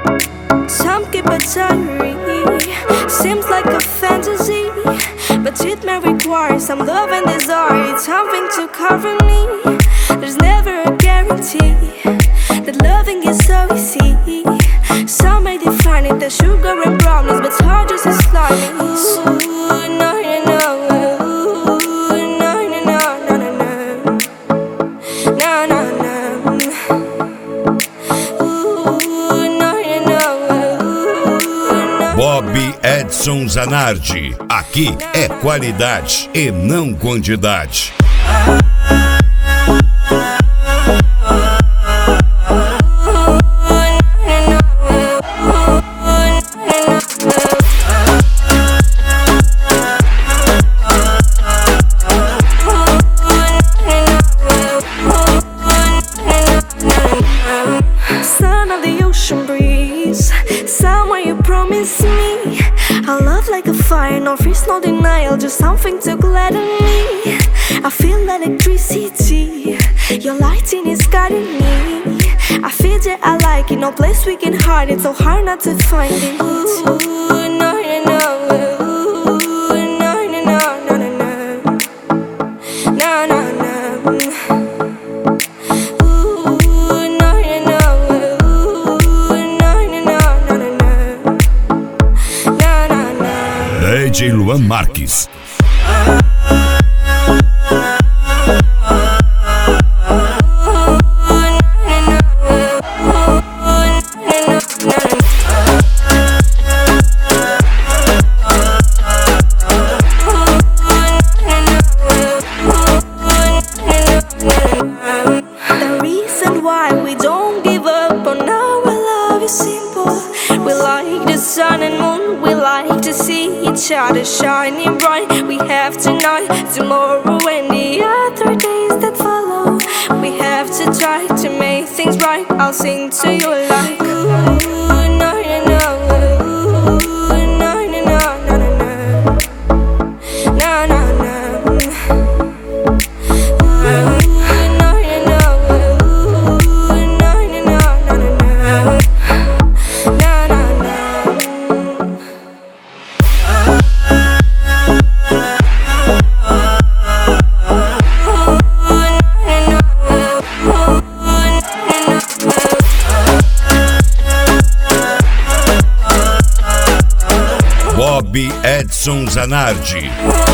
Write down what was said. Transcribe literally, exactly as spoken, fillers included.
Some keep a diary, seems like a fantasy, but it may require some love and desire, something to cover me. There's never a guarantee that loving is so easy. Some may define it as sugar and brownies, but hard just as slimy. Ooh, no, no, no. Ooh, no, no, no, no, no, no. No, no, no. Ooh, no, no, no. Bob Edson Zanardi. Aqui é qualidade e não quantidade. Son of the ocean breeze, somewhere you promised me a love like a fire, no freeze, no denial, just something to gladden me. I feel electricity, your lighting is guiding me. I feel that I like it, no place we can hide it, so hard not to find it. Ooh, no, no, no. Ooh, no, no, no, no, no, no. No, no, no. D J Luan Marques. The reason why we don't give up on our love is simple. We like the sun and moon, we like to see each other shining bright. We have tonight, tomorrow and the other days that follow. We have to try to make things right. I'll sing to you like ooh, no, no, no. Ooh, no, no, no, no, no, no. No, no, no. Bob Edson Zanardi.